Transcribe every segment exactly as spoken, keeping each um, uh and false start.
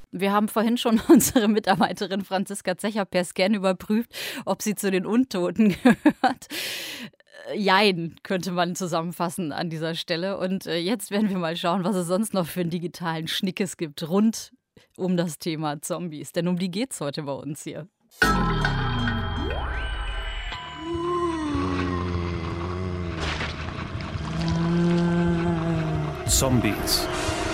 Wir haben vorhin schon unsere Mitarbeiterin Franziska Zecher per Scan überprüft, ob sie zu den Untoten gehört. Jein, könnte man zusammenfassen an dieser Stelle. Und jetzt werden wir mal schauen, was es sonst noch für einen digitalen Schnickes gibt rund um das Thema Zombies. Denn um die geht's heute bei uns hier. Zombies.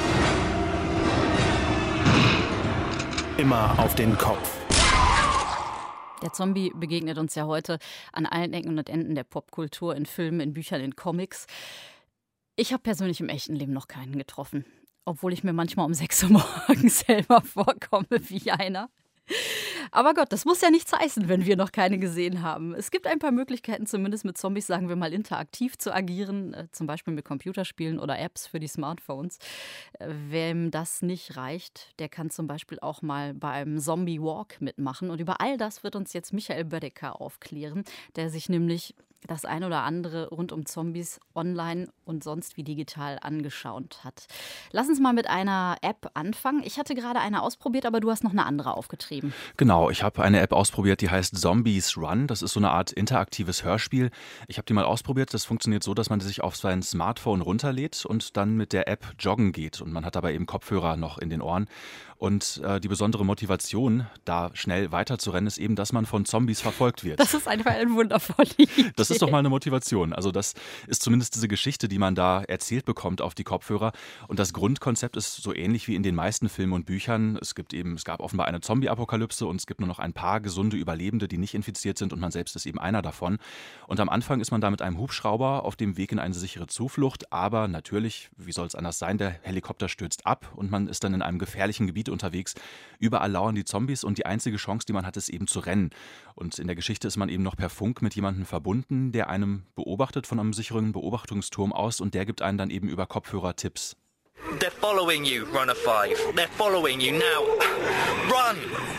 Immer auf den Kopf. Der Zombie begegnet uns ja heute an allen Ecken und Enden der Popkultur, in Filmen, in Büchern, in Comics. Ich habe persönlich im echten Leben noch keinen getroffen, obwohl ich mir manchmal um sechs Uhr morgens selber vorkomme wie einer. Aber Gott, das muss ja nichts heißen, wenn wir noch keine gesehen haben. Es gibt ein paar Möglichkeiten, zumindest mit Zombies, sagen wir mal, interaktiv zu agieren, äh, zum Beispiel mit Computerspielen oder Apps für die Smartphones. Äh, wem das nicht reicht, der kann zum Beispiel auch mal bei einem Zombie Walk mitmachen. Und über all das wird uns jetzt Michael Bödecker aufklären, der sich nämlich das ein oder andere rund um Zombies online und sonst wie digital angeschaut hat. Lass uns mal mit einer App anfangen. Ich hatte gerade eine ausprobiert, aber du hast noch eine andere aufgetrieben. Genau, ich habe eine App ausprobiert, die heißt Zombies Run. Das ist so eine Art interaktives Hörspiel. Ich habe die mal ausprobiert. Das funktioniert so, dass man sich auf sein Smartphone runterlädt und dann mit der App joggen geht. Und man hat dabei eben Kopfhörer noch in den Ohren. Und äh, die besondere Motivation, da schnell weiterzurennen, ist eben, dass man von Zombies verfolgt wird. Das ist einfach eine wundervolle Idee. Das ist doch mal eine Motivation. Also das ist zumindest diese Geschichte, die man da erzählt bekommt auf die Kopfhörer. Und das Grundkonzept ist so ähnlich wie in den meisten Filmen und Büchern. Es gibt eben, es gab offenbar eine Zombie-Apokalypse und es gibt nur noch ein paar gesunde Überlebende, die nicht infiziert sind und man selbst ist eben einer davon. Und am Anfang ist man da mit einem Hubschrauber auf dem Weg in eine sichere Zuflucht. Aber natürlich, wie soll es anders sein, der Helikopter stürzt ab und man ist dann in einem gefährlichen Gebiet unterwegs. Überall lauern die Zombies und die einzige Chance, die man hat, ist eben zu rennen. Und in der Geschichte ist man eben noch per Funk mit jemandem verbunden, der einem beobachtet von einem sicheren Beobachtungsturm aus und der gibt einem dann eben über Kopfhörer Tipps. They're following you, Runner five. They're following you now. Run!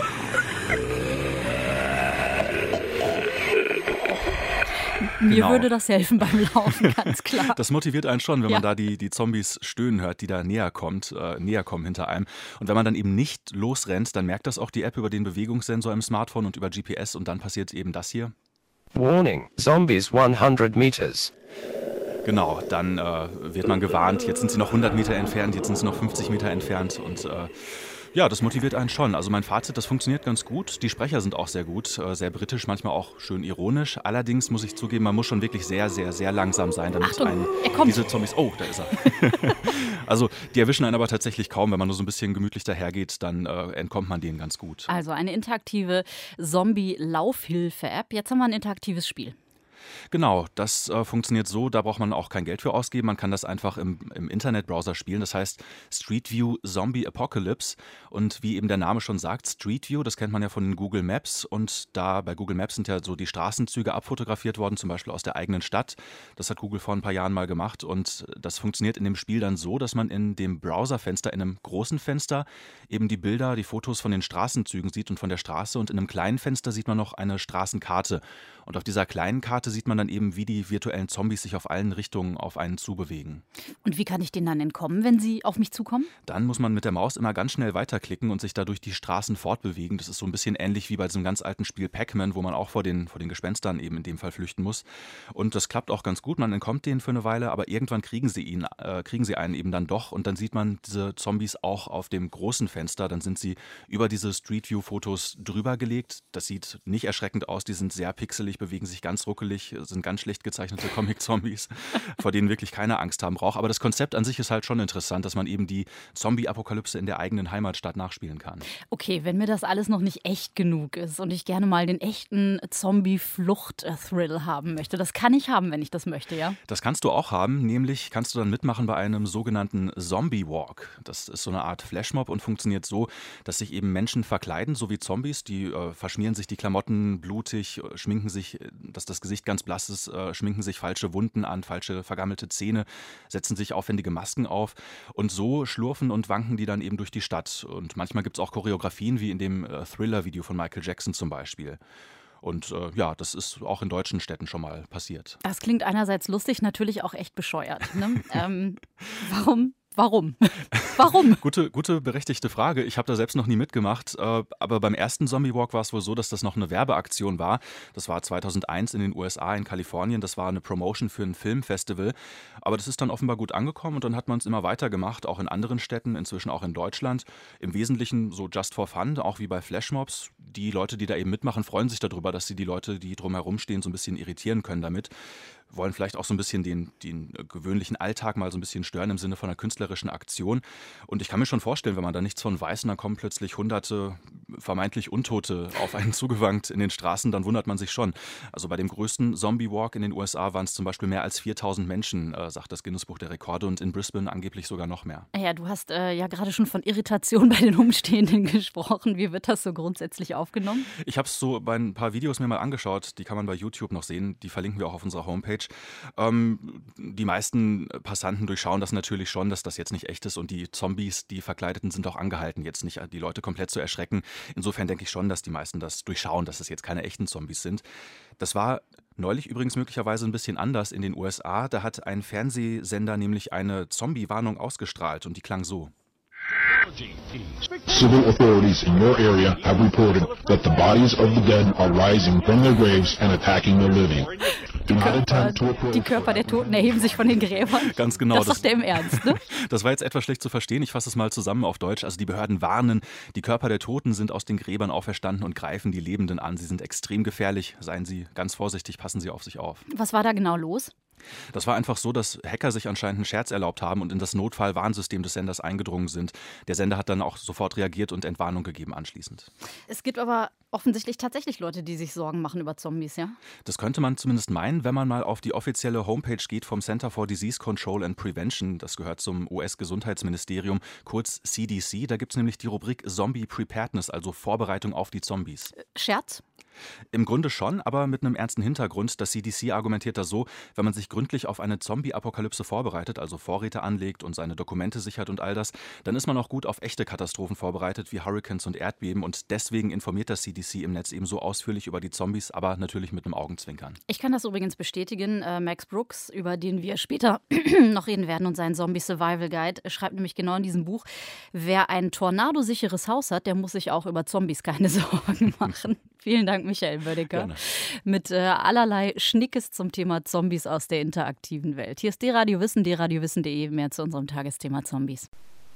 Mir Genau. würde das helfen beim Laufen, ganz klar. Das motiviert einen schon, wenn Ja. man da die, die Zombies stöhnen hört, die da näher kommt, äh, näher kommen hinter einem. Und wenn man dann eben nicht losrennt, dann merkt das auch die App über den Bewegungssensor im Smartphone und über G P S und dann passiert eben das hier. Warning, zombies hundred meters. Genau, dann äh, wird man gewarnt, jetzt sind sie noch hundert Meter entfernt, jetzt sind sie noch fünfzig Meter entfernt und äh, ja, das motiviert einen schon. Also mein Fazit, das funktioniert ganz gut. Die Sprecher sind auch sehr gut, äh, sehr britisch, manchmal auch schön ironisch. Allerdings muss ich zugeben, man muss schon wirklich sehr, sehr, sehr langsam sein, damit Achtung, einen er kommt. diese Zombies... Oh, da ist er. Also die erwischen einen aber tatsächlich kaum. Wenn man nur so ein bisschen gemütlich dahergeht, dann äh, entkommt man denen ganz gut. Also eine interaktive Zombie-Laufhilfe-App. Jetzt haben wir ein interaktives Spiel. Genau, das äh, funktioniert so, da braucht man auch kein Geld für ausgeben. Man kann das einfach im, im Internetbrowser spielen. Das heißt Street View Zombie Apocalypse. Und wie eben der Name schon sagt, Street View, das kennt man ja von Google Maps. Und da bei Google Maps sind ja so die Straßenzüge abfotografiert worden, zum Beispiel aus der eigenen Stadt. Das hat Google vor ein paar Jahren mal gemacht. Und das funktioniert in dem Spiel dann so, dass man in dem Browserfenster, in einem großen Fenster, eben die Bilder, die Fotos von den Straßenzügen sieht und von der Straße. Und in einem kleinen Fenster sieht man noch eine Straßenkarte. Und auf dieser kleinen Karte sieht man dann eben, wie die virtuellen Zombies sich auf allen Richtungen auf einen zubewegen. Und wie kann ich denen dann entkommen, wenn sie auf mich zukommen? Dann muss man mit der Maus immer ganz schnell weiterklicken und sich da durch die Straßen fortbewegen. Das ist so ein bisschen ähnlich wie bei diesem ganz alten Spiel Pac-Man, wo man auch vor den, vor den Gespenstern eben in dem Fall flüchten muss. Und das klappt auch ganz gut. Man entkommt denen für eine Weile, aber irgendwann kriegen sie ihn, äh, kriegen sie einen eben dann doch. Und dann sieht man diese Zombies auch auf dem großen Fenster. Dann sind sie über diese Street View-Fotos drüber gelegt. Das sieht nicht erschreckend aus. Die sind sehr pixelig, bewegen sich ganz ruckelig, sind ganz schlecht gezeichnete Comic-Zombies, vor denen wirklich keine Angst haben braucht. Aber das Konzept an sich ist halt schon interessant, dass man eben die Zombie-Apokalypse in der eigenen Heimatstadt nachspielen kann. Okay, wenn mir das alles noch nicht echt genug ist und ich gerne mal den echten Zombie-Flucht-Thrill haben möchte, das kann ich haben, wenn ich das möchte, ja? Das kannst du auch haben, nämlich kannst du dann mitmachen bei einem sogenannten Zombie-Walk. Das ist so eine Art Flashmob und funktioniert so, dass sich eben Menschen verkleiden, so wie Zombies. Die äh, verschmieren sich die Klamotten blutig, äh, schminken sich, äh, dass das Gesicht ganz blass ist, äh, schminken sich falsche Wunden an, falsche vergammelte Zähne, setzen sich aufwendige Masken auf und so schlurfen und wanken die dann eben durch die Stadt. Und manchmal gibt es auch Choreografien, wie in dem äh, Thriller-Video von Michael Jackson zum Beispiel. Und äh, ja, das ist auch in deutschen Städten schon mal passiert. Das klingt einerseits lustig, natürlich auch echt bescheuert. Ne? ähm, warum Warum? Warum? Gute, gute, berechtigte Frage. Ich habe da selbst noch nie mitgemacht. Äh, aber beim ersten Zombie Walk war es wohl so, dass das noch eine Werbeaktion war. Das war zweitausendeins in den U S A, in Kalifornien. Das war eine Promotion für ein Filmfestival. Aber das ist dann offenbar gut angekommen und dann hat man es immer weitergemacht, auch in anderen Städten, inzwischen auch in Deutschland. Im Wesentlichen so just for fun, auch wie bei Flashmobs. Die Leute, die da eben mitmachen, freuen sich darüber, dass sie die Leute, die drumherum stehen, so ein bisschen irritieren können damit. Wollen vielleicht auch so ein bisschen den, den gewöhnlichen Alltag mal so ein bisschen stören im Sinne von einer künstlerischen Aktion. Und ich kann mir schon vorstellen, wenn man da nichts von weiß und dann kommen plötzlich hunderte vermeintlich Untote auf einen zugewankt in den Straßen, dann wundert man sich schon. Also bei dem größten Zombie-Walk in den U S A waren es zum Beispiel mehr als viertausend Menschen, äh, sagt das Guinness-Buch der Rekorde, und in Brisbane angeblich sogar noch mehr. Ja, du hast äh, ja gerade schon von Irritation bei den Umstehenden gesprochen. Wie wird das so grundsätzlich aufgenommen? Ich habe es so bei ein paar Videos mir mal angeschaut, die kann man bei YouTube noch sehen, die verlinken wir auch auf unserer Homepage. Ähm, die meisten Passanten durchschauen das natürlich schon, dass das jetzt nicht echt ist, und die Zombies, die Verkleideten, sind auch angehalten, jetzt nicht die Leute komplett zu erschrecken. Insofern denke ich schon, dass die meisten das durchschauen, dass es jetzt keine echten Zombies sind. Das war neulich übrigens möglicherweise ein bisschen anders in den U S A. Da hat ein Fernsehsender nämlich eine Zombie-Warnung ausgestrahlt und die klang so. Civil authorities in your area have reported that the bodies of the dead are rising from their graves and attacking the living. Die Körper, die Körper der Toten erheben sich von den Gräbern. Ganz genau. Das sagt der im Ernst, ne? Das war jetzt etwas schlecht zu verstehen. Ich fasse es mal zusammen auf Deutsch. Also die Behörden warnen, die Körper der Toten sind aus den Gräbern auferstanden und greifen die Lebenden an. Sie sind extrem gefährlich. Seien Sie ganz vorsichtig, passen Sie auf sich auf. Was war da genau los? Das war einfach so, dass Hacker sich anscheinend einen Scherz erlaubt haben und in das Notfallwarnsystem des Senders eingedrungen sind. Der Sender hat dann auch sofort reagiert und Entwarnung gegeben anschließend. Es gibt aber offensichtlich tatsächlich Leute, die sich Sorgen machen über Zombies, ja? Das könnte man zumindest meinen, wenn man mal auf die offizielle Homepage geht vom Center for Disease Control and Prevention. Das gehört zum U S-Gesundheitsministerium, kurz C D C. Da gibt es nämlich die Rubrik Zombie Preparedness, also Vorbereitung auf die Zombies. Scherz? Im Grunde schon, aber mit einem ernsten Hintergrund. Das C D C argumentiert das so, wenn man sich gründlich auf eine Zombie-Apokalypse vorbereitet, also Vorräte anlegt und seine Dokumente sichert und all das, dann ist man auch gut auf echte Katastrophen vorbereitet, wie Hurricanes und Erdbeben. Und deswegen informiert das C D C im Netz eben so ausführlich über die Zombies, aber natürlich mit einem Augenzwinkern. Ich kann das übrigens bestätigen. Äh, Max Brooks, über den wir später noch reden werden, und seinen Zombie-Survival-Guide, schreibt nämlich genau in diesem Buch, wer ein tornadosicheres Haus hat, der muss sich auch über Zombies keine Sorgen machen. Vielen Dank, Michael Bödecker. Gerne. Mit äh, allerlei Schnickes zum Thema Zombies aus der interaktiven Welt. Hier ist D-Radio Wissen, d radio wissen punkt de, mehr zu unserem Tagesthema Zombies.